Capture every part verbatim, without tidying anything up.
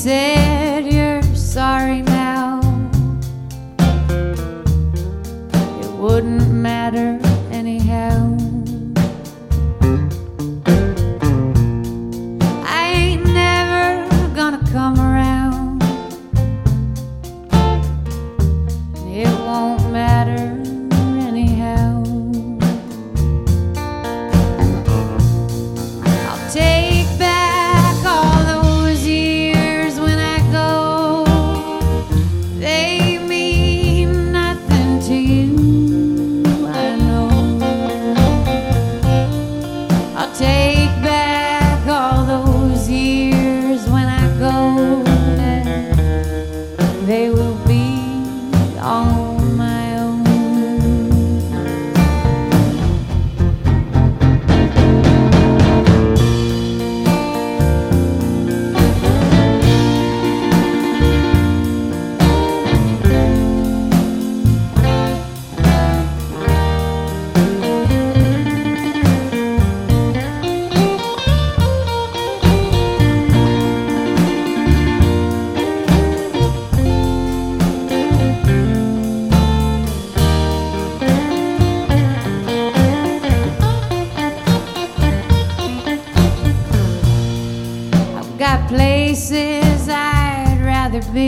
said you're sorry now. It wouldn't matter anyhow. I ain't never gonna come around. It won't matter anyhow. I'll take back all those years when I go. They mean nothing to you, I know. I'll take back all those years when I go. They will be on my own. Got places I'd rather be,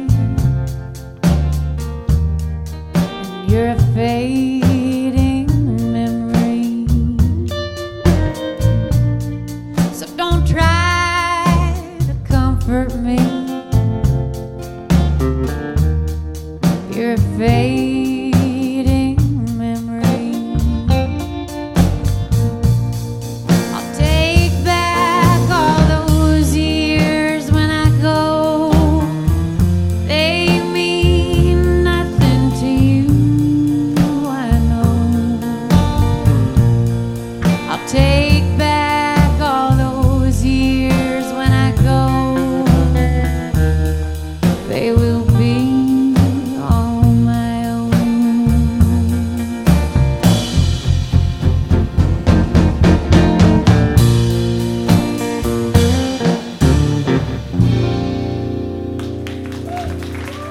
and you're a fading memory. So don't try to comfort me. You're a fading memory. I'll take back all those years when I go. They mean nothing to you, I know. I'll take back all those years when I go. They will be on my own.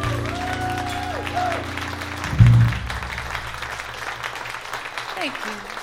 Thank you.